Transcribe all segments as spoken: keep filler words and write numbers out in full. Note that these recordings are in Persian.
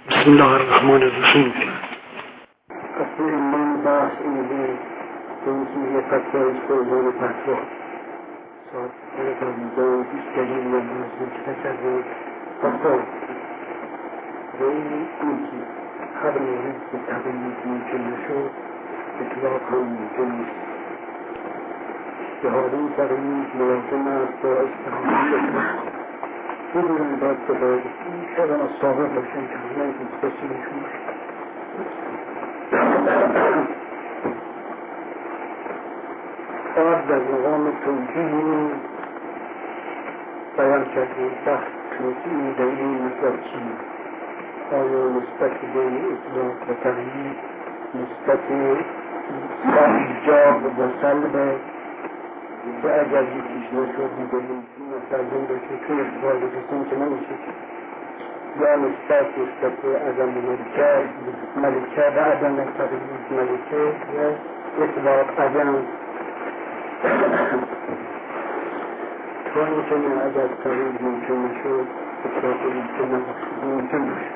بسم الله الرحمن الرحیم. اصل من بحث اینه که این چیزی فتوه است و ازان فتوه ساعت کنه فرمودان پیش دلیل یا نازم که نکرده فتوه و این این که هر مورد که تقیید ممکن نشد اطلاق هم ممکن نیست. اشتهاری تقیید ملازم است با اشتهاری اطلاق بدونن باید که باید شاید از سابق باشن که همه این کسی نشون باشه. بعد در مقام توجیه بیان کردیم بحث توجیه در این مطلب چیه؟ آیا نسبت بین اطلاق و تقیید نسبت ایجاب و سلب که اگر یکیش نشد میگوییم مسلم باشه توی اقبال بسیم که نمیشه یا نسبت نسبت عدم ملکه ملکه و عدم تقیید ملکه یا اطلاق عدم طور میکنه اگر تقیید ممکن نشد اطلاق ممکن نباشه ممکن باشه.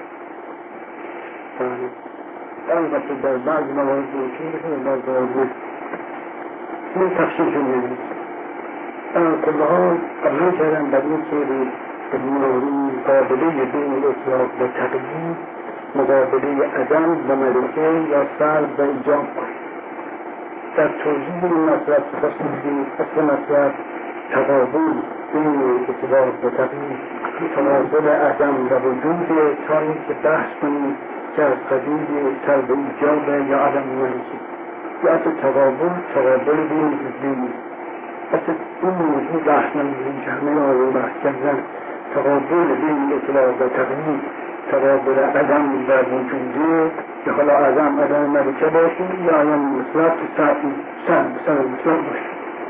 البته در بعض موارد ممکن باشه در بعض موارد این تفصیل شده نیست. کلها قبلا کردن در این که مقابله بین اطلاق و تقیید مقابله عدم و ملکه یا سلب و ایجاب باشه. در توضیح این مطلب خواستیم بگیم اصل مطلب تقابل بین اطلاق و تقیید تقابل عدم و وجود تا اینکه بحث کنیم که از قبیل سلب و ایجاب یا عدم و ملکه یا اصل تقابل تقابل بین ضدین اصل این موضوع بحث نمیدونیم که همه آقای بحث کردن تقابل بین اطلاق و تقیید تقابل عدم و وجوده که حالا عدم عدم ملکه باشه یا عدم مطلق که سلب سلب مطلق باشه.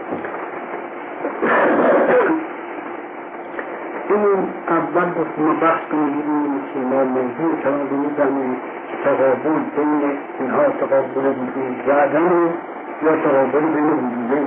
این اول گفت ما بحث کنیم که ما موضوع کلام میزنیم که تقابل بین اینها تقابل وجود و عدم یا تقابل بین وجوده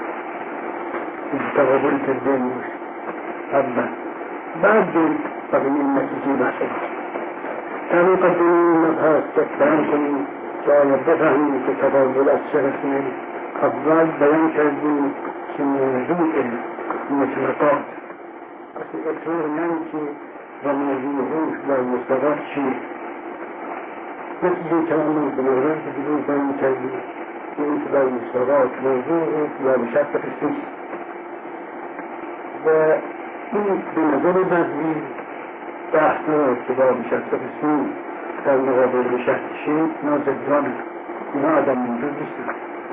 تقابل تردین باشه. اول بعد بقیه این نتیجه بحثه در مقدمه این مبحث که بیان کنیم که آیا بفهمیم که تقابل از چه رسمه. اول بیان کردیم که موضوع مطلقات اصل اطلاق یعنی که و موضوع روش و مطلقات چیه. نتیجه کلام به مورد که دیگه بیان کردیم که این که بر مطلقات موضوع روش و به شرط قسمی و این به نظر بدوی بحث نمید که با به شرط قسمی در مقابل به شرط شید نازدانه اینا آدم موجود نیستن.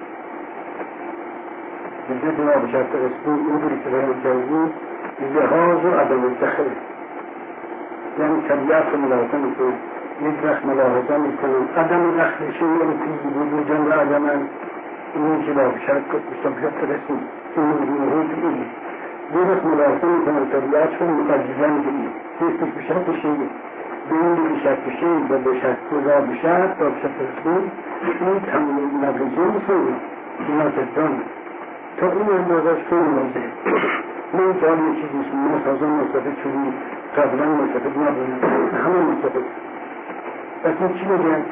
بجد ما به شرط قسمی این بوری که بیان کردیم لحاظ و عدم الدخل یعنی طبیعت ملاحظه میکنم یک وقت ملاحظه میکنم عدم دخل شیعه فی وجودن و عدمن این که با به شرط قسمی این موجود این یه وقت ملاحظه میکنم طبیعت شون مقدیزه میگیم سیستش به شرط شیعه به این به شرط شیعه و به شرط قضا به شرط و به شرط قسمی این تمام نبریزه میکنم اینا زدانه تا این اندازش خیلی واضحه. من که حالی چیزی اسم مسازان مصطفید شدیم قبلا مصطفید نبودیم همه مصطفید پس این چی بگن؟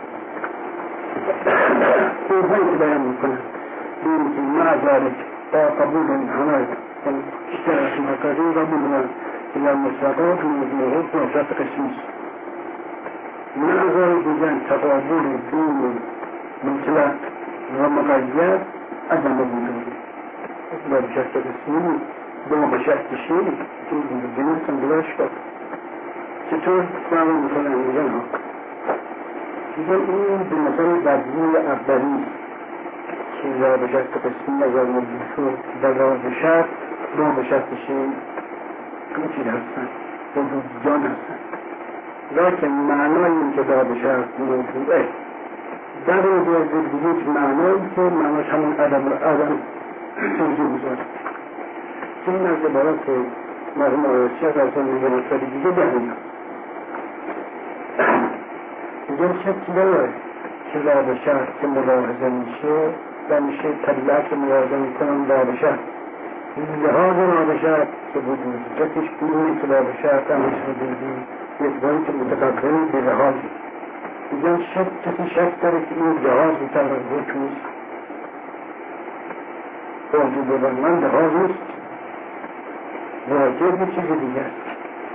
قربانی که بیان میکنن بین که معذارک با قبول همه بیشتر از مقاضی قبول من که در مصطفات موضوع حد و شرط قسمیست معذارک بگن تقابل بین مطلق و مقید عدم وجود و به شرط قسمی با به شرط شیعه که این هم بلاش کرد چطور سوال میکنن میگن ها میگن این به نظر بدوی اولی که را به شرط قسمی نظر موجود شد و را به شرط با به شرط شیعه این چیز هستن وجودیان هستن لیکن معنای این که را به شرط موجوده در روز دیگه معنایی که معناش همون عدم عدم توجیه بزرد این از عبارت مرحوم آیاسی از ارزان میگه نصفه دیگه دهیم میگه شکل داره که را به شرط که ملاحظه میشه و میشه طبیعت که ملاحظه میکنم را به شرط لحاظ را به شرط که وجود جتش بیونه که را به شرط هم هیچ وجودی اعتباری که متقبل به لحاظی میگن شک کسی شک داره که این لحاظ میتونه حکم نیست واجب بودن من لحاظ نیست واجب یه چیز دیگه است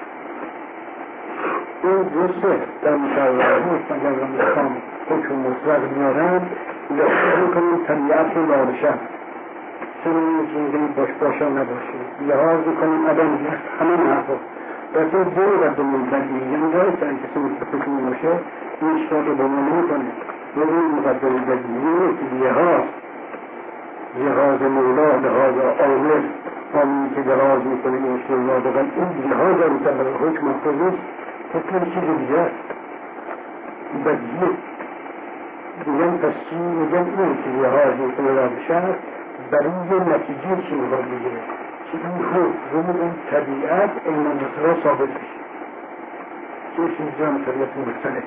این درسته در مشاوره‌ها مگر را میخوام حکم مطلق میارن لحاظ میکنیم طبیعت رو لابشن چرا این چیزی باش باشا نباشه لحاظ میکنیم عدم نیست همه حرفا بسید دور رد منتقی یعنی داره که کسی مستقیم باشه این اشتاق رو بما نمیکنه یعنی مقدم جدید یعنی که لحاظ لحاظ مولا لحاظ آمر آمین که لحاظ میکنه این اشتاق الله بگن این لحاظ رو طبعا حکم محفظ نیست حکم چیز دیگه است بدیه میگن پس چی میگن این که لحاظ میکنه را بشن برای یه نتیجه چی میخواد بگیره که این حکم این طبیعت این مطلع ثابت بشه که این جان طبیعت مختلف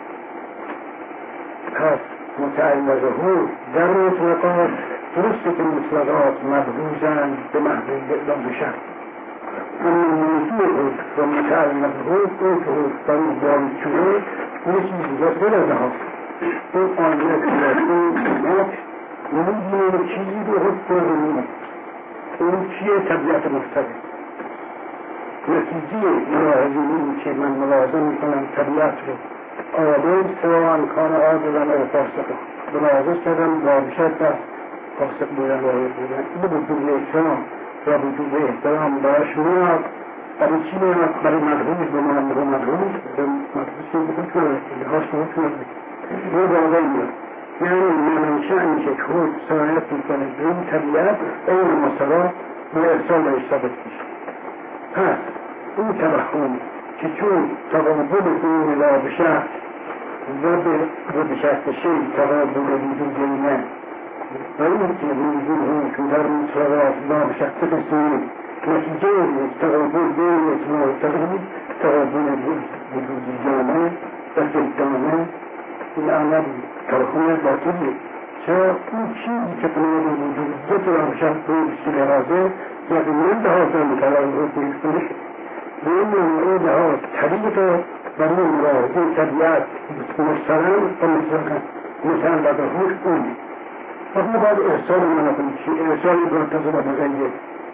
پس متعلقه در مطلقات درسته که مطلقات مبروزن به محبوب اعلام بشن اما موضوع حکم و متعلقه اون که حکم در اون باری چونه یه چیز دیگه بلده ها اون آنیت این کمک نمیدونه چیزی رو حکم رو نمید اون چیه طبیعت مختلف نتیجه ملاحظه این که من ملاحظه میکنم طبیعت رو آدم سوان کان آدلن او فاسقه ملاحظه کردم بابشت دست فاسق بودن و آید بودن این وجود احترام و وجود احترام براش میاد برای چی میاد برای مدهوش به من به مدهوش به مدهوشی به حکم رسیده هاش به حکم رسیده رو باقی میاد یعنی منشه میشه که خود سرایت میکنه به این طبیعت این مسئله به ارسال بهش ثابت میشه پس این توهم که چون تقابل این لابشه و به بشست شیء تقابل وجود اینه و این که وجود اون که در مطلقات لابشت بسید نتیجه تقابل بین اطلاع تقابل تقابل وجود جامعه و جدامه این اعمال ترخون باطلی چرا اون چیزی که تناب وجود جت لابشت به لحاظه یعنی من لحاظه مطلقات رو کنش به این نوعی لحاظ طریق برای ملاحظه طبیعت مسترم و مثلا لده هوش اون اما باید ارسال من کنید چی؟ ارسال منتظر بغیه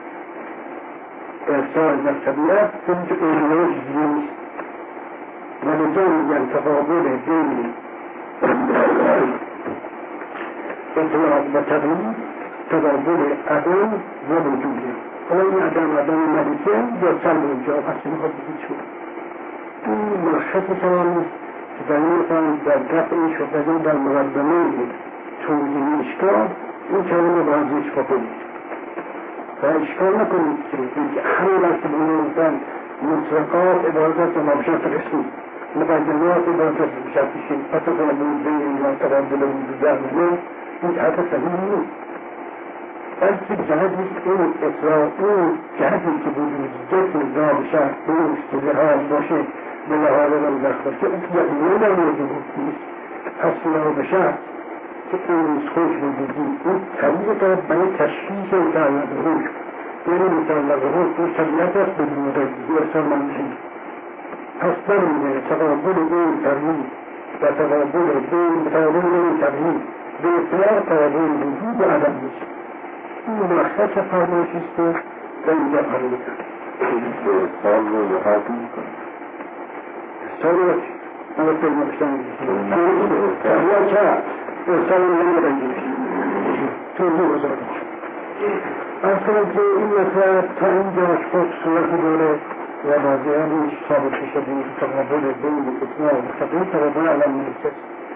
ارسال در طبیعت کنید که اولوش نیست و لذا میگن تقابل بین اطلاق و تقلید تقابل عدم و وجوده حالا این عدم عدم ملیکه یا سلب اونجا اصلی میخواد بگید شد این مرشد تمام نیست که در این مثلا در دفع این شد در مقدمه توضیح اشکال این کلمه باید اشکال کنید و اشکال نکنید که همه لحظه بودن مطلقات عبارت و مبشت رسمی مقدمات عبارت بشت شید پس کنه بود بین یا تقابل وجود درمونه این حرف صحیح نیست بلکه جهت نیست این اطلاع اون جهتی که وجود جسم دا بشت بوش که لحاظ باشه به لحاظ را بخور که اطلاعیه در موجود نیست پس لحاظ بشت که این خوش وجودی این طریق دارد برای تشخیص متعلق روش یعنی متعلق روش اون طبیعت است بدون رجی ارسال منشی پس برمیده تقابل این ترمیم و تقابل این تقابل این ترمیم به اطلاق تقابل وجود و عدم میشه این مخصص فرمایشیست و اینجا فرمایش کرد ارسال رو لحاظ میکنه ارسال رو اما فرمایشتن ارسال چه ارسال رو نمیدنگیش توضیح بزرگ اصلا که این مثلا تا اینجاش خود صورت دوره و واضحه نیش ثابت شده این تقابل بین اطلاع و مستقیم تقابل علم نیست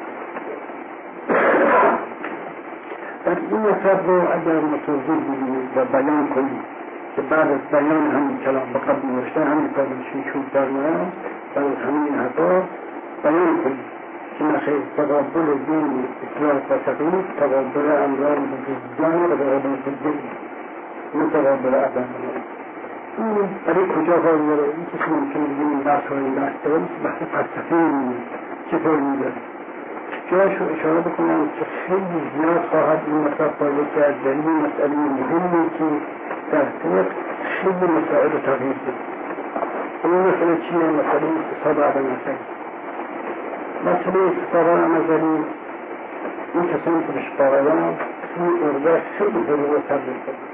در این مطلب رو اگر متوضیح بگیرید و بیان کنید که بعد از بیان همین کلام به قبل نوشته همین قبلشون چون برمارم بعد از همین حقا بیان کنید که نخیر تقابل بین اطلاع و تقلید تقابل امران بجزدان و تقابل بجزدان متقابل عدم این برای کجا حال داره این کسی ممکنه بگیم این بحث ها این بحث داره بحث فلسفه این چطور میداره جاش رو اشاره بکنم که خیلی زیاد خواهد این مطلب باید کرد در این مسئله مهمی که در طریق خیلی مسائل تغییر دید این مسئله چیه؟ مسئله اقتصاد آدم نظری. مسئله اقتصاد آدم نظری این کسانی که بهش باورند توی ارده خیلی فرو تبدیل کنند،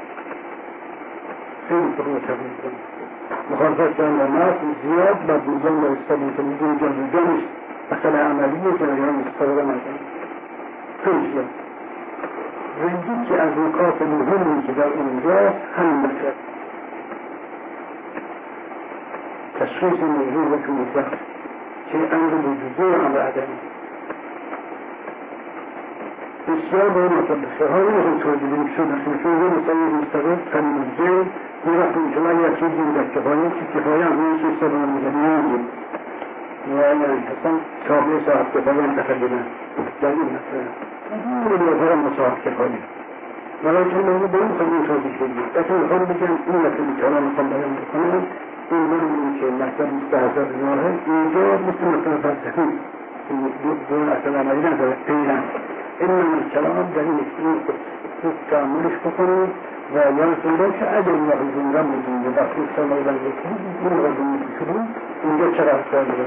خیلی فرو تبدیل کنند. مخالفت جان و نفس زیاد بر میزان و استادی که میزان جان و جانش مسئله عملی جریان اقتصاد آدم نظری خیلی زیاد. رنگی که از نکات مهمی که در اونجاست همین مطلب تشخیص موضوع و مطلق که امر وجودی و امر عدمی بسیار با این مطلب بسیارهای نمیخوام توجه بیم شد اصلا یه مسئله مستقل قریم الجن یه وقت اینجا یک چیزی در کفایه که کفایه هم اون چیز سبا میزنی نمیدیم یعنی اصلا تابعه صاحب کفایه هم دخل بدن در این مسئله این نظر مصاحب کفایه ولیکن من به این خواهی توضیح بدیم اصلا میخوام بگم این مسئله که الان میخوام بیان بکنم این برمونی که مطلب بیست هزار واحد اینجا مثل مطلب فلسفی دو اصلا عملی نداره پیرن این من کلام در این خوب تعملش بکنید و یادتون باشه که اگر این وقت زنده بودیم و وقتی سالای بنده کنید این وقت زنده شدیم اینجا چرا اصلا داره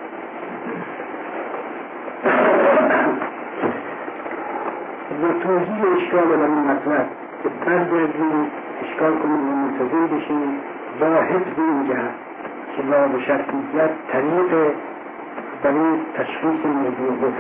و توضیح اشکال در این مطلب که برگردیم اشکال کنیم و منتظر بشیم با حفظ این جهت که لا به شرطیت طریق برای تشخیص موضوع بود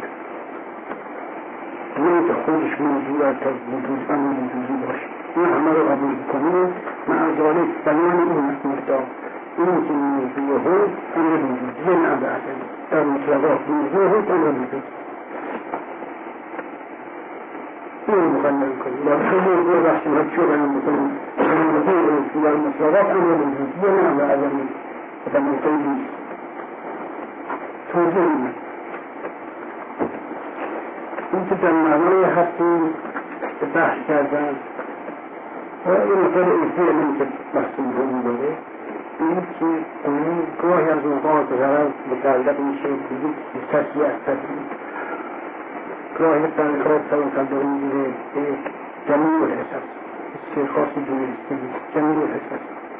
نه که خودش موضوع تا وجود امر وجودی باشه این همه رو قبول کنیم مع ذالک بیان این مقدار این که موضوع بود امر وجودی نه امر عدمی در مطلقات موضوع بود امر وجودی این مقنن کنیم با خیلی موضوع بحثی ها چه بیان بکنیم موضوع در مطلقات امر وجودی نه امر عدمی و موضوع نیست توضیح این این که در معنای هستی که بحث کردن و این مطور ایسی علم که بحثی مهم داره این که اونی گاهی از اوقات غرض متعلق میشه بگید کسی از تدریج گاهی تنکات سوانکن داره میگیره به جمیع الحساس حسی خاصی جوریستگی جمیع الحساس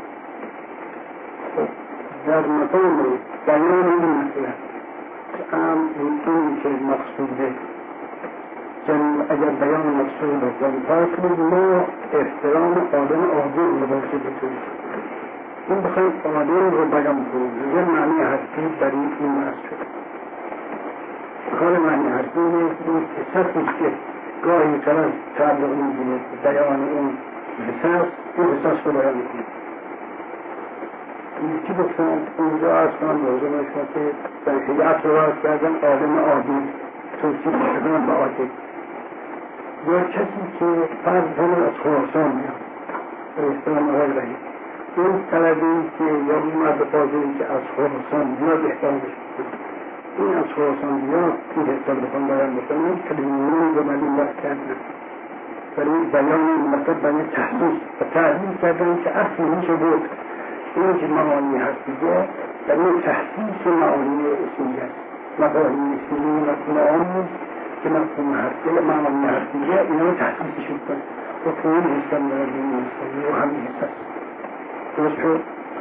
در مقام بیان این مسئله ام این که مقصوده اگر بیان مقصود بکنیم فاصله ما احترام آدم آدم رو باشه بکنیم این بخواهیم آدم رو بیان کنیم یه معنی حرفی برای این مرز شد بخواه معنی حرفی این حساسیش که گاهی طرف تعلق میگیره بیان اون حساس این حساس رو بیان کنیم این چی بکنم اونجا از کنم موضوع نشما که در شیعت رو راست کردن آدم آدم توصیف شدن به آدم یا کسی که فرض کنه از خراسان میاد به احترام آقای رهی این طلبی که یا این مرد قاضری که از خراسان بیاد احترامش بکنه این از خراسان بیاد این حساب بکن بیان بکنم کلمون رو من این وقت کردن برای بیان مطلب برای تحصیل و تعلیم کردن که اصلی میشه بود این که معانی هست دیگه برای تحصیل معانی اسمی هست مقاهی اسمی معانی که مفهوم هسته معانی هستیه اینا رو تحصیلشون کنه و فعول حسن داره بین حسنی و همین حسن درست شد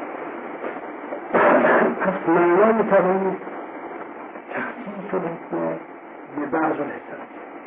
پس معنای تبایی تحصیل شده به بعض الحسن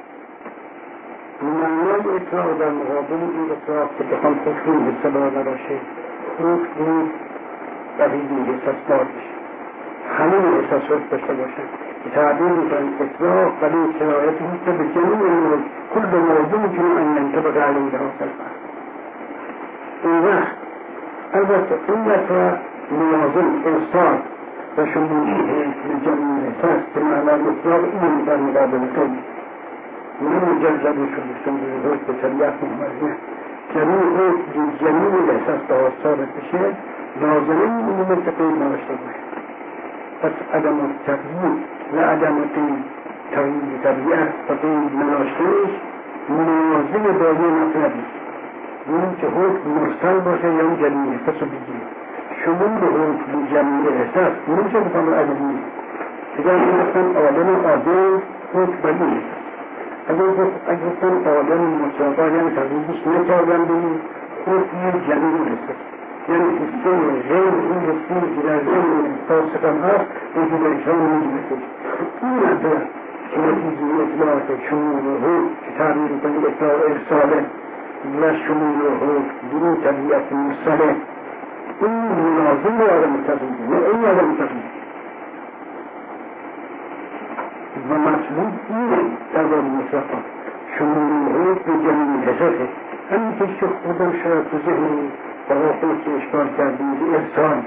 معنای اطلاق در مقابل این اطلاق که بخوام خودشون حسن داره باشه خودشون قبیلی حسن دار بشه همین احساس رو داشته باشن که تعبیر میکنن اطلاق ولی سرایت میشه به جمعی امروز کل موضوع که ان ينطبق علیه دراسه الفرد این وقت البته این مطرح ملازم ارسال و شمولیه لجمعی احساس که معنی اطلاق این در مقابل قبل من مجرد شده شده روز به شریعت محمدیه جمعی روز جمعی احساس به ثابت بشه لازمه این منطقه نوشته باشه پس عدم التغییر و عدم تغییر طبیعت و غیر مناشتهش مناظم با یه مطلب نیست این که حکم مرسل باشه یا اون جمعی احساس رو بگیره شمول حکم جمعی احساس نمیشه بکنم رو عدم نیست اگر گفتن آدم آدم حکم بلی احساس اگر گفتن آدم مصابه یعنی تغییرش نکردن بگیم حکم جمعی احساس یعنی حسه غیر این حسی که در ذهن فاسقان هست وجود انسان میگیرد. این ندارد که نتیجه اطلاعات شمول و حکم که تعبیر کنید اطلاع ارساله و شمول و حکم درون طبیعت مرسله این مناظم و آدم متقیده نه این آدم متقیده و مطلوب اینه در باب مطلقا شمول و حکم به جمعی حساسه همین که خودم شاید تو ذهن برای خود که اشکال کردید ارسال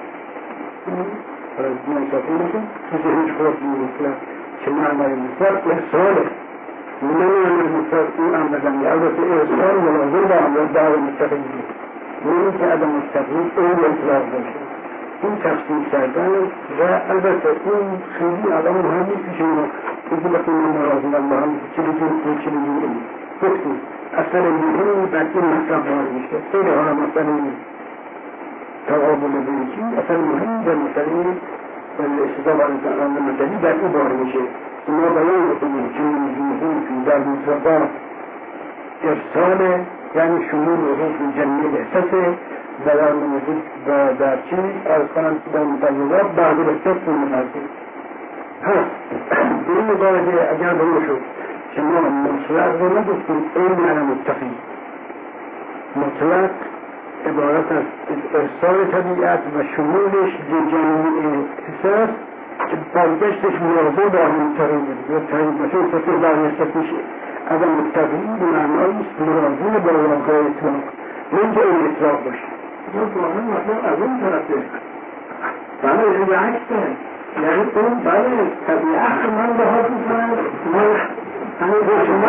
برای منصفه میکن تو ذهنش خود میگفتن که معنی مطلق ارساله نه معنی مطلق این امرزنی البته ارسال ملازم با امر دعوه مستقیمی نه اینکه عدم مستقیم این اطلاق باشه این تفسیر کردن و البته این خیلی آدم مهم نیست که شما بگی بخی من مرازم الله هم چلی جور و چلی جور این گفتیم اصلا مهم بعد این مطلب بار میشه خیلی ها مثلا تقابل بینکی اصلا مهم و مثلا استضافه آن مدنی در این بار میشه ما بیان بکنیم که موجودی که در مطلقا ارسال یعنی شمول و حکم جمعی احساسه و در موجود و در چی از کنم که در مطلقات بعد رسط مطلقی هست به این مقارده اگر بنا شد که ما مطلق رو نگفتیم این معنی متقی مطلق عبارت از ارسال طبیعت و شمولش جمعی احساس که برگشتش موازه با هم متقی بود یا تقیید باشه احساسه برگشتش میشه اگر متقی به معنایست موازه با واقع اطلاق نه که این اطلاق باشه یا واقعا مطلق از اون طرفه بله این عکسه یعنی اون بله طبیعت من به حال میکنم من همه با شما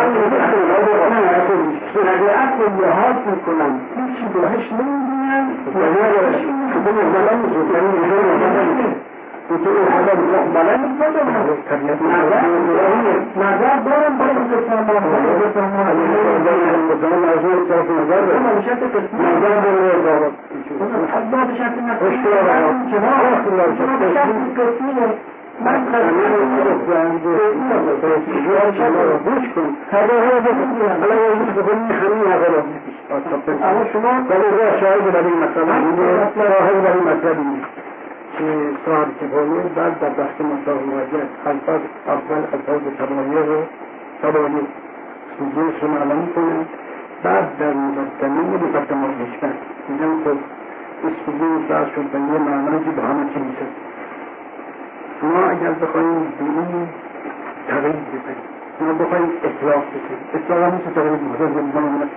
طبیعت رو لحاظ میکنم هیچی باهش نمیدونم و نگرش خودم احمالا میزونم اینکه این حالا مقبله میکنم طبیعت نظر دارم باید بسرمان باید بسرمان بسرمان از اون طرف نظر دارم نظر دارم حضا به شکل نکنیم شما به شکل کسیه من خواستم گوش کن هر ها بکنیم حالا یه بکنیم همین حقلا اما شما ولی را شاهد برای مطلب شاهد برای مطلب که صاحب کفایه بعد در بحث مطلب مواجه الفاظ اول الفاظ تبایه رو تبایه سوزیش رو معلوم کنه بعد در مقدمه مقدمات نشبه میگم خب اسفیدی بحث شد به یه معنی که به همه چی میشه ما اگر بخواهیم به این تغییر بکنیم ما بخواهیم اطلاق بکنیم اطلاق هم میشه تغییر بکنیم بکنیم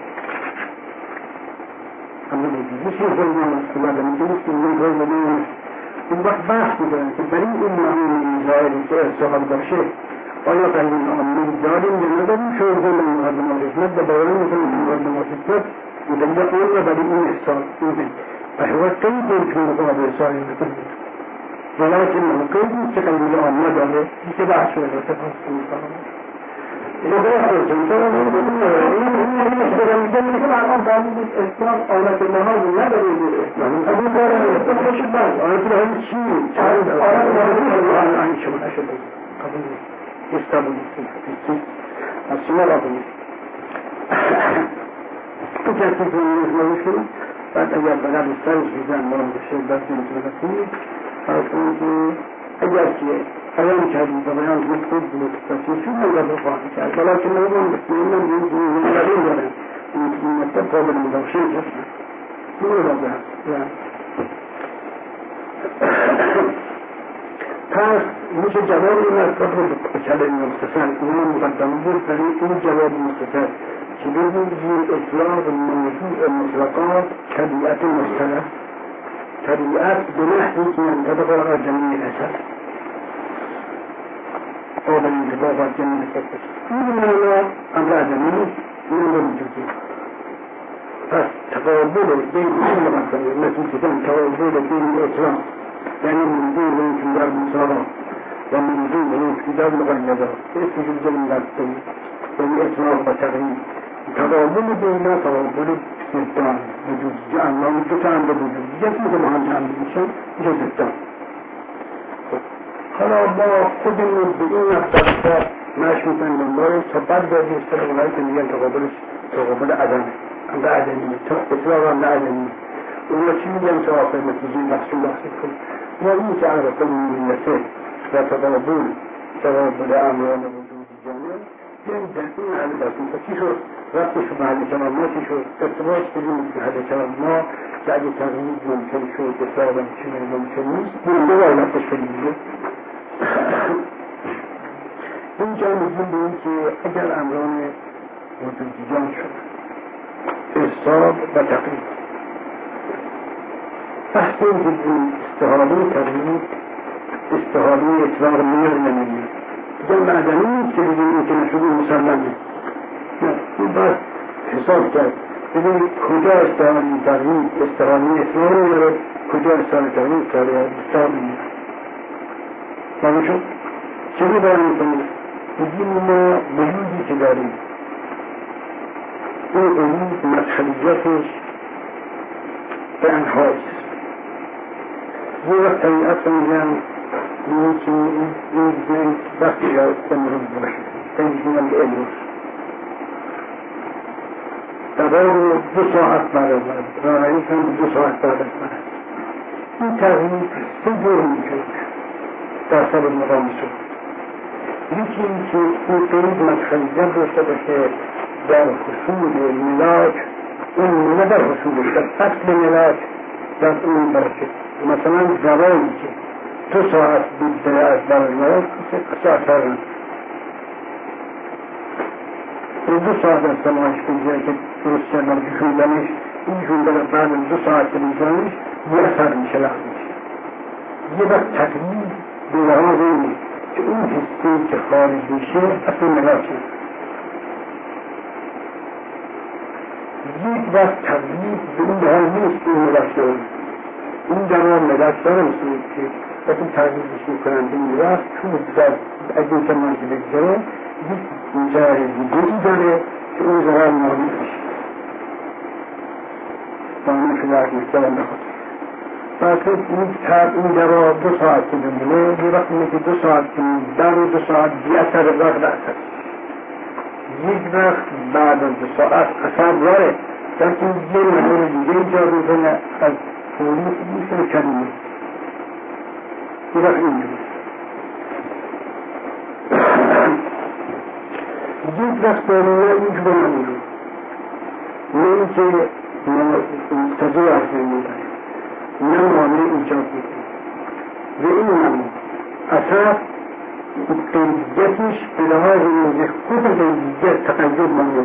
همه بودیم میشه یه خواهی نام است بودم میگه نیست که این خواهی نام اون وقت بحث میکنم که برای این معنی ظاهری که ارسال باشه آیا قیمین آمین داریم یا نداریم شورده من مقدمات حکمت و بیان میکنیم مقدمات حکمت مدلیه آن را برای این احسال این و حوات قید نمیتون مقابل ارسال میکنیم ولكن القيد مستقل عن مدى اتباع سورة تفاصيل القرآن. إذا بأخذ سنتنا نقول إنه يصدر الجنة كما عن قانون الإسلام أو لكن هذا لا دليل الإسلام. أبو قال الإسلام خش البعض. أنا أقول هذا الشيء. أنا أقول هذا عن شو من أشد قبل يستقبل السيف السماء قبل. كتابة المسلمين بعد أيام بلاد السيف جزء من الشيء بس المسلمين. فرسون که اگر که بیان کردیم و بیان بود خود بود تصویشون نگاه بخواهی کرد ولی که نگاه بسیاری من بود نگاه دارم این مطلب قابل مداشته جسم این رو دارم پس میشه جواب این مطلب رو بکلم مختصر این مقدمه بود برای این جواب مختصر که بگیم زیر اطلاق موضوع مطلقات طبیعت مختلف طبیعت به نحوی که منطبق را جمعی الاساس قابل انطباقات جمعی الاساس این معنی امر عدمی این امر وجودی پس تقابل بین این مقدمه مثل کتن تقابل بین الاطلاق یعنی منظور به این در مصارا و منظور به این در مقیده اسم جزء من دستایی یعنی اطلاق و تغییر تقابل بین تقابل ستان وجود جعلنا مدتان بوجود جسم که مهم جمع میشن جزدان حالا ما خودمون به این نفترسا مشموطن بنداره تا بعد باید استرابهایی که میگن تقابلش تقابل عدم هم به عدمی اطلاق هم به عدمی اونا چی میگن که آخر نتیجه محصول حاصل کنه؟ یا این که عرف الملته و تقابل تقابل امران وجود جامعه یعنی در این حل دستون تا چی شد؟ رفتش به محل کلام ما چی شد؟ ارتباط بدیم به محل کلام ما که اگه تغییر ممکن شد اصلاح چنین ممکن نیست این دوباره رفتش بدیم. اینجا میگیم به این که اگر امران وجود جان شد اصلاح و تقییر بحث این که استحاله تغییر استحاله اطلاق میر نمید در معدنی نیست که بگیم این که نشده مسلمه نه این باید حساب کرد بگیم کجا استحاله تغییر استحاله اطلاق میره کجا استحاله تغییر استحاله اطلاق میره معنی شد؟ چه رو باید میکنیم؟ بگیم ما وجودی که داریم این وجود مدخلیتش به انهایست یه وقت طبیعت رو میگن این که این زن وقتی را امروز باشه تنجیمم به امروز دبا رو دو ساعت بعد از بعد رانایی هم دو ساعت بعد از بعد این تغییر سه جور میشه در سر مقام شد یکی این که این قریب مدخلیت داشته باشه در حصول ملاک اون نه در حصولش در اصل ملاک در اون باشه مثلا زبانی که دو ساعت بیشتر از برنامه کسی اثر نکنه این دو ساعت از زمانش بگذاره که درست کردن که جوندنش این جونده رو بعد دو ساعت که میزنش یه اثر میشه لحظه میشه یه وقت تقریب به لحاظ اینه که اون حسی که خارج میشه اصلا ملاکه یک وقت تقریب به این حال نیست که این ملاک داره این جواب ملاک داره میشه که وقتی تغییرش میکنن به این وقت چون در اگه این زمان که بگذاره یک جای دیگری داره که اون زمان نامی میشه نامی شده از مکترم بخواد فقط این تب این جواب دو ساعت که بمونه یه وقت اینه که دو ساعت که در دو ساعت بی اثر وقت اثر یک وقت بعد از دو ساعت اثر داره در که یه مدار دیگه اینجا میکنه از فوری میشه کلیمه یه وقت این جور یک وقت دارونه اینجور نمونه نه اینکه تجیب حرفه میداره نه مانع ایجاد میکنه و این نمونه اثر قیدیتش به لحاظ اینکه خود قیدیت تقیید مانده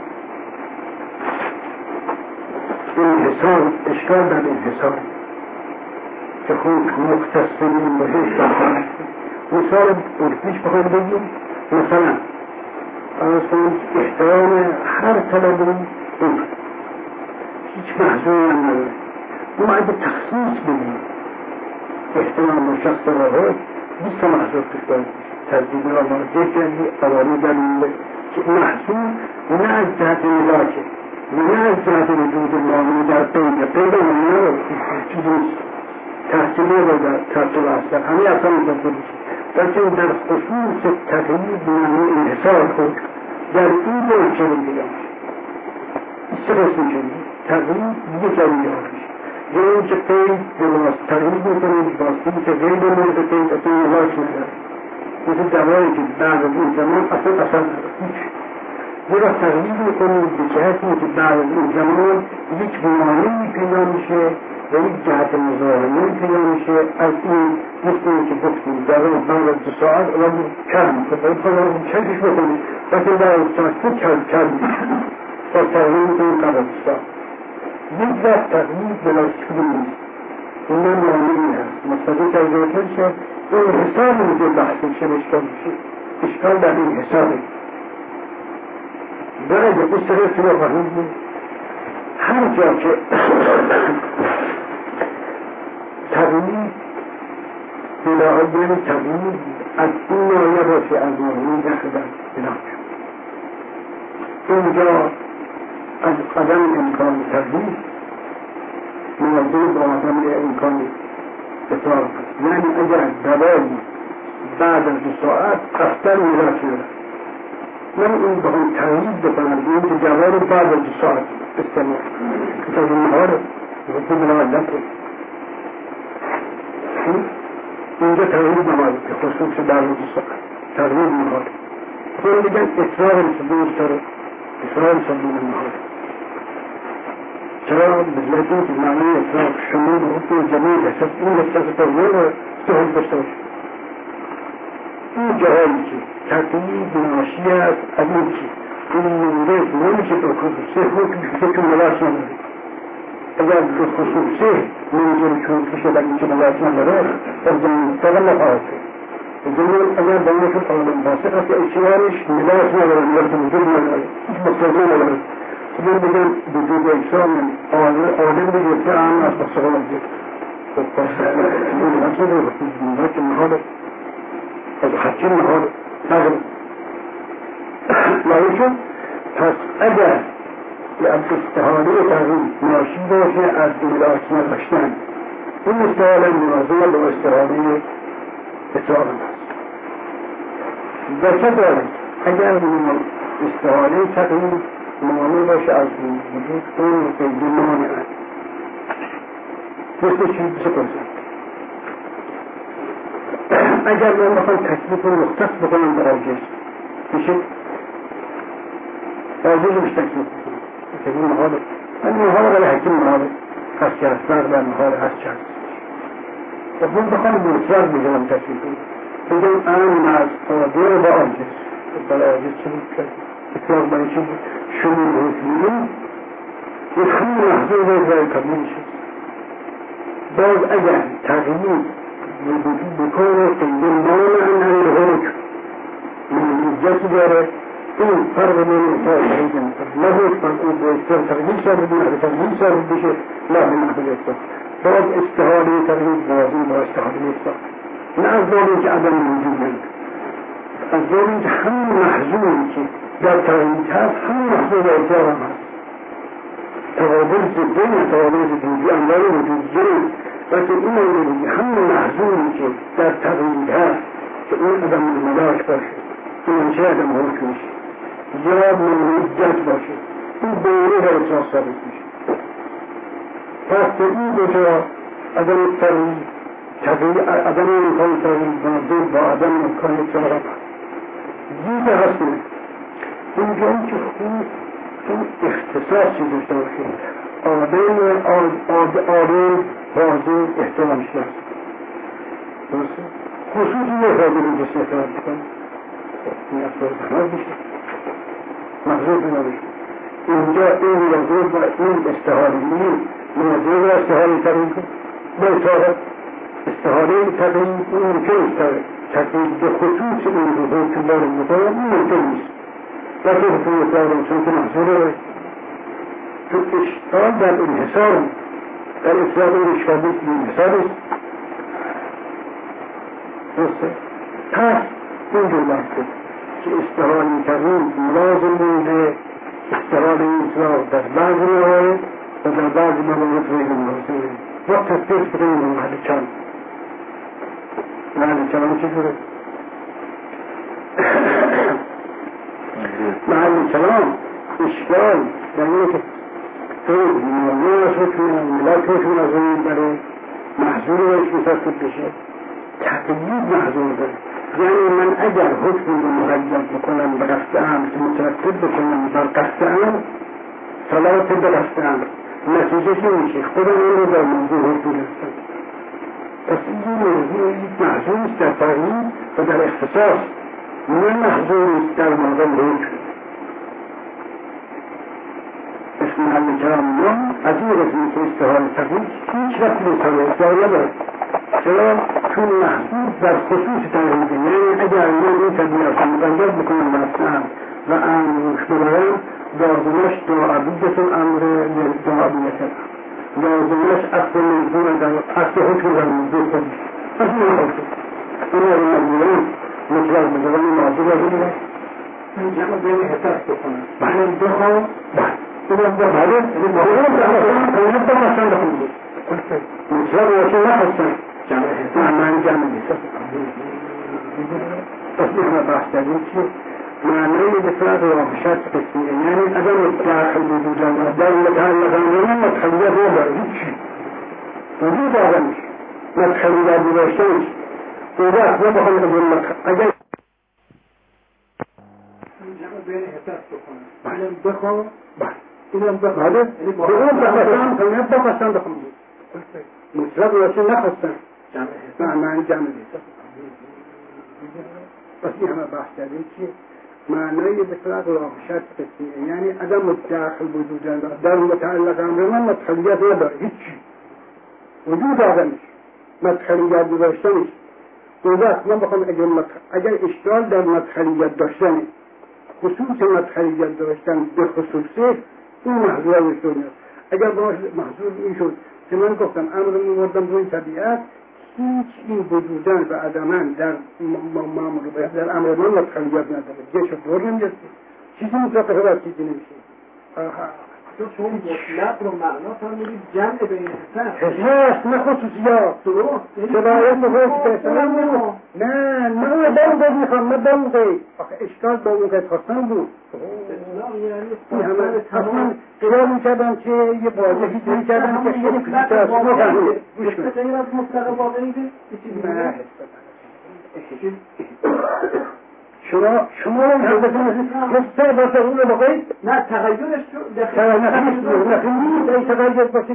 این حساب اشکال در این حساب که خود مختصرین بهش دارد مثال عرفیش بخواهد بگیم مثلا اصلا احترام هر طلبی عرف هیچ محضوری هم نداره ما اگه تخصیص بگیم احترام شخص راهد بیست محضور توش باید تردید را مرجع کردی اوانی دلیل که محضور نه از جهت ملاکه نه از جهت وجود معنی در قیده قیده معنی را چیزی تحصیلی را در تحصیل هستن همه اصلا متفر میشه بلکه در خصوص تقیید معنی انحصار خود در این دو چنین دیگه میشه سه قسم چنین تقیید دیگه چنین دیگه میشه یا این که قید بلاس تقیید میکنید باستی که غیر مورد قید اصلا ملاک نداره مثل دوایی که بعد از این زمان اصلا اصلا نداره یه وقت تغییر میکنید به جهتی که بعد از این زمان یک معنی پیدا میشه و یک جهت مظاهره پیدا میشه از این مثل این که گفتیم در اون بعد از دو ساعت اون کم میکنه باید خواهد چکش بکنید وقتی بعد از دو ساعت که کم کم میشه باز تغییر میکنید قبل از دو ساعت یک وقت تغییر بلاشکل نیست این من معنی هست مستقل تغییر شد این حساب میگه بحث میشه اشکال میشه اشکال در این حسابه برای به استرس رو فهمیدیم هر جا که تغییر بلاهای تغییر از این نایه باشه از معنی نخدن بلاک اینجا از قدم امکان تغییر موضوع با آدم امکان اطلاق یعنی اگر دوایی بعد از دو ساعت افتر میرا شده من این با اون تغییر بکنم این که جواب بعد از دو ساعت استعمال کتاب نهاره وقتی بلند اینجا تغییر نماید که خصوص در روز تغییر نماید خود میگن اصرار صدور سر اصرار صدور نماید چرا بزیادی که معنی اصرار شمول حکم جمیل اساس این اساس تغییر و سهل داشته باشه این جایی که تقیید ناشی از از این که این نمونه نمیشه به خصوصه حکم که ملاس نداره اگر به خصوصه نمیشه چون که شده این که ملاس نداره از جمعی تغییر نخواهد جمعی اگر بانه که قانون باسق است که اشیانش ملاس نداره ملاس وجود نداره هیچ مقتضی نداره که من بگم وجود اکسان آدم بگیر که اهم از بسقال بگیر خب باسق این ملاس نداره که محاله از حتی محاله تغییر لایشون پس اگر از استحاله تغییر ناشی باشه از ملاس نداشتن این استحاله مناظر با استحاله اطلاق هست و چه دارد اگر استحاله تغییر مانع باشه از وجود اون قیدی مانع مثل چی بسه کنسن اگر من بخوام تکلیف مختص بکنم در آجز میشه آجز مش تکلیف بکنم تکلیف محاله من محاله ولی حکیم محاله هست که هست مرد و محاله هست که هست و من بخوام مطلق بگم تکلیف بگم امن از قادر و آجز برای آجز چه بود کرد اطلاق برای چه بود شمول حکمیه یک خیلی محضور باید برای قبول شد باز اگر تغییر بکنه قیده مانع انهی حکم نجاتی داره این فرق بین اطلاع تغییر نمیکنه نه حکم اون به اطلاع تغییر ثابت بشه به تغییر ثابت بشه نه به محضور اطلاع باز استحاله تغییر بازی با استحاله اطلاع نه از بابی که عدم وجود نمید از بابی که همین محضوری که در تغییر هست همین محضور در اطلاع هم هست تقابل زدن تقابل زدنی اندار وجود زدن لیکن این انداری همین محضوری که در تغییر هست که اون عدم ملاک باشه این انچه عدم حکم میشه یا ممجد باشه این دوره در اطلاع ثابت میشه پس که این دو جا عدم تغییر عدم امکان تغییر بازده با عدم امکان اطلاع دید هست نه اینجایی که خوب این اختصاصی داشته باشه آدم آدم بازی احتمال شد خصوصی نفاده رو جسم احتمال بکن این افضل زحمت بشه محضور بشه اینجا این موضوع و این استحالی موضوع و استحالی تغییر کن به اطلاق استحالی تغییر این ممکن است تغییر به خصوص این روزه که بارم بکنم این ممکن نیست لیکن حکم اطلاق چون که محضور تو اشتغال در انحصار در اطلاق این اشکالی که انحصار است درسته پس این جور بحثه که استحالی تغییر لازم بوده استحالی اطلاق در بعض موارد و در بعض موارد غیر لازمه وقت تفکیر بکنیم محل چند محل چند چجوره محل چند اشکال در اینه که خیلی ممنوع از حکم ملاک حکم از این داره محضور روش مسافت بشه تقیید محضور داره یعنی من اگر حکم رو مقید بکنم به قصد امر که مترتب بکنم بر قصد امر صلات به قصد امر نتیجه چه میشه خودم این رو در موضوع حکم گرفتم پس این موضوع یک محضور است در تقیید و در اختصاص نه محضور است در موضوع حکم اسم محل کلام ما از این رسمی که استحال تقیید هیچ وقت بسر اصلاح نداره چرا؟ چون محضور در خصوص تقییده یعنی اگر من این تبیعات مقید بکنم بستم و امر روش ببرم لازمش دعابیت امر دعابیت لازمش اصل موضوع در اصل حکم در موضوع خود از این حکم این رو مجبورم مطلق بزران موضوع را بگیرم این جمع بین حساس بکنم بله بخواه بله این در بله این موضوع در حسن قولیت در حسن بخونم مطلق واسه نخستن جمع حسن من جمع حساس پس این همه بحث داریم که معنای بفرق وحشت قسمیه، یعنی عدم داخل وجودن در متعلق امران مدخلیت نداره، هیچی وجود آدمش مدخلیت داشتنش اونجا اصلا بخوام اگر اگر جمع بین حساس بکنم اینم بخوام بله اینم بخوام بگم بخواستم کنم بخواستم بخوام مطلق واسه نخواستم جمع نه من جمع دیستم بس این همه بحث کردیم که معنای بطلاق وحشت قسمیه، یعنی عدم داخل وجودن در متعلق امران مدخلیت نداره، هیچی وجود آدمش مدخلیت داشتنش اونجا اصلا بخوام اگر, مدخ... اگر اشکال در مدخلیت داشتن خصوص مدخلیت داشتن به خصوصه این محضورش دنیا اگر باش محضور این شد که من گفتم امر میوردم روی طبیعت هیچ این وجودن و عدمن در معمول در امر من مدخلیت نداره دیگه شد دور نمیاد چیزی مطلقه بر چیزی نمیشه تو چون مطلق رو معنا فرمودید جمع بین حساس حساس نه خصوصیات درست شبایت بخواه که سلام نمو نه نه با اون میخوام نه با اون قید آخه اشکال با اون قید خواستن بود این همه اصلا خیال میکردم که یه بازه هیچ میکردم که خیلی کلیت از ما فهمید گوش کنید غیر از مطلق واقعی نه شما شما این هم بزنید حسه باسه اون رو بقید نه تغییرش رو تغییر نخیلید ای تغییر باشید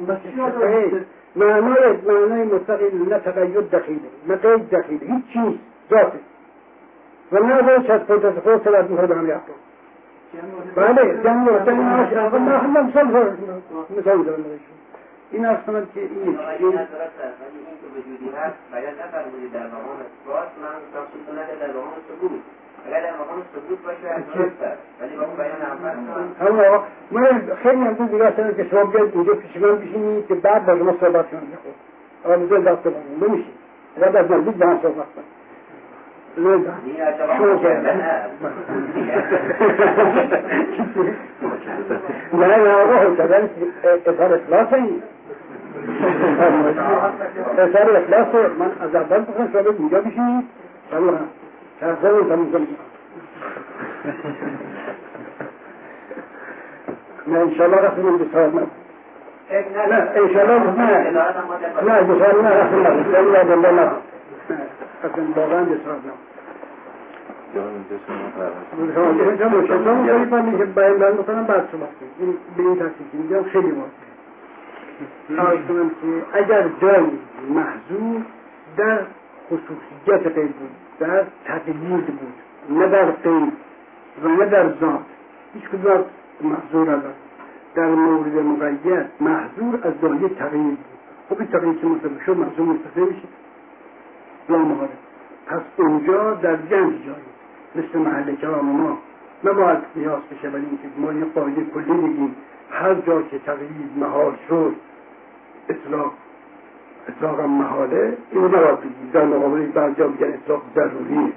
معنای معنای مستقل نه تغییر دخیله نه قید دخیله هیچ چیز ذاته و نه باید شد خود از خود سلات مهد همه احکام بله جمعه و سنی ناش اقل نه هم مثال فرد مثال دارم بشون این ارز کنم که این این این که وجودی هست باید نفرمودید در مقام اثبات من تفصیل نده در مقام ثبوت اگر در مقام ثبوت باشه درست است ولی با اون بیان اول همون آقا من خیلی هم دو دیگه هستم که شما بیاید اینجا پیش من بشینید که بعد با شما صحبت کنم خود آقا بزرگ دست بکنم نمیشه بعد از نزدیک با هم صحبت کنم شما کردن نه نه آقا حسدن اثار اخلاص این اثار اخلاص من از اول بخونم شما بیاید اینجا بشینید بلو هم چرسه رو زمین زمین نه انشاءالله رسولم بسرعت نه نه انشاءالله نه نه بسرعت نه رسول الله بسرعت الله نه اصلا واقعا بسرعت نه شما شما شما خیلی فهمی که بیان میکنم بعد شما این به این ترتیب میگم خیلی واضحه عرض کنم که اگر جای محضور در خصوصیت قید بود در تقیید بود نه در قید و نه در ذات هیچ کدام محضور ندارد در مورد مقید محضور از دایه تقیید بود خب این تقیید که مطلب شد محضور مستفه میشه لا محاله پس اونجا در جنج جایی مثل محل کلام ما نباید قیاس بشه ولی اینکه ما یه قاعده کلی بگیم هر جا که تقیید محال شد اطلاق اطلاق محاله اینو نباید بگیم در مقابل بعضی جا بگن اطلاق ضروریه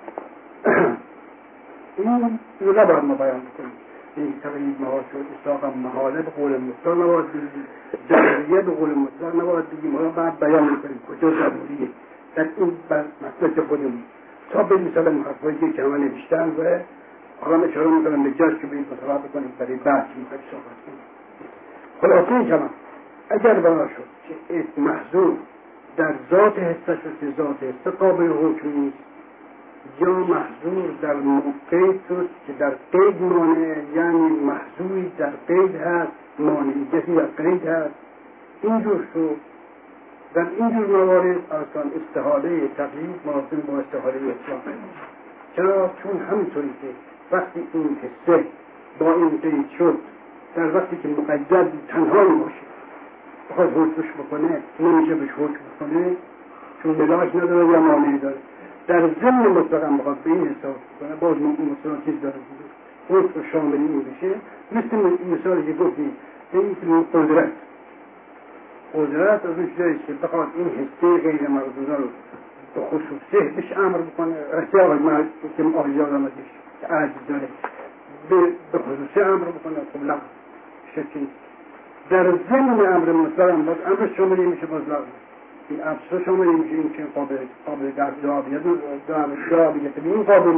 این رو نباید ما بیان بکنیم این تقیید محال شد اطلاق محاله به قول مطلق نباید بگیم ضروریه به قول مطلق نباید بگیم ما باید بیان میکنیم کجا ضروریه در این مسئله خودمون تا به مثال محفظی که همه نوشتن و آقام اشاره میکنم به جاش که باید مطابق بکنیم برای بعد که میخواید صحبت کنیم خلاصه این کلام اگر بنا شد که محضور در ذات حسه شد که ذات حسه قابل حکم نیست یا محضور در قید شد که در قید مانع یعنی محضوری در قید هست مانعیتی در قید هست اینجور شد در اینجور موارد آسان استحاله تقیید مناسب با استحاله اطلاق چرا؟ چون همینطوری که وقتی این حسه با این قید شد در وقتی که مقید تنهایی باشه بخواد حکمش بکنه نمیشه بهش حکم بکنه چون ملاک نداره یا مانعی داره در ضمن مطلقا بخواد به این حساب کنه باز مطلقا چیز داره حکم شامل این بشه مثل مثالی که گفتیم این قدرت قدرت از اون چیزایی که بخواد این حسه غیر مردونه رو به خصوصه بهش امر بکنه احتیاق مرد که آجیاد آمدیش که عجز داره به خصوصه امر بکنه خب لغم شکل در ضمن امر مطلق هم باز امر شاملی میشه باز لغم این امر شاملی میشه این که قابل قابل در جوابیت جوابیت به این قابل نیست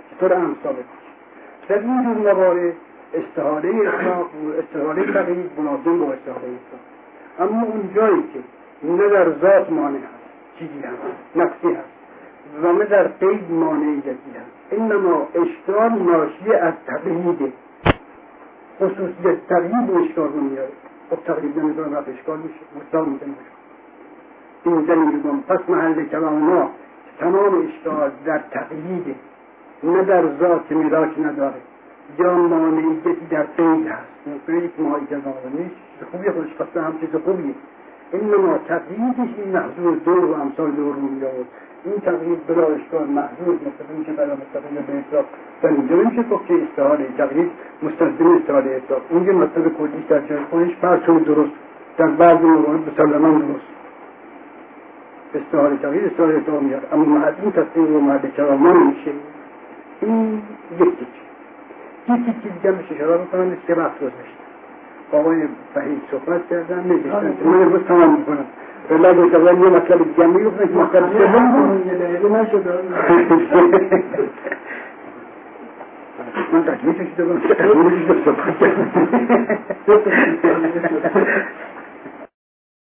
چطور امثال بکش. در این جور موارد استحاله اطلاق و استحاله تقیید مناظم با استحاله اطلاق. اما اون جایی که نه در ذات مانع هست چیزی هست نقصی هست و نه در قید مانعیتی هست، انما اشکال ناشی از تقییده، خصوصیت تقیید و اشکال رو میاره. خب تقیید نمیدونم رفت اشکال میشه مستقل میکنه این دلیل. پس محل کلام ما تمام اشکال در تقییده، نه در ذات ملاک نداره یا مانعیتی در قید هست. این قید ما اجازه نیست، چیز خوبیه، خودش قصد هم چیز خوبیه. انما تقییدش این محضور دور و امثال دور رو میاد. این تقیید بلا اشکال محضور مستقیم که بلا مستقیم به اطلاق در اینجا نمیشه گفت که استحاله تقیید مستلزم استحاله اطلاق. اونجا مطلب کلیش در جای خودش پرچون درست، در بعضی موارد مسلماً درست استحاله تقیید استحاله اطلاق میاد. اما محل این تصدیق و محل کلامان میشه. این یک چیز یکی چیز دیگه میشه اشاره بکنم که وقت گذشته آقای فهید صحبت کردن نوشتن که من امروز تمام میکنم بلا بودن یه مطلب دیگه میگفتن که مطلب سوم یه دقیقه نشده من تکمیل شده بودم تکمیل شده صحبت کردم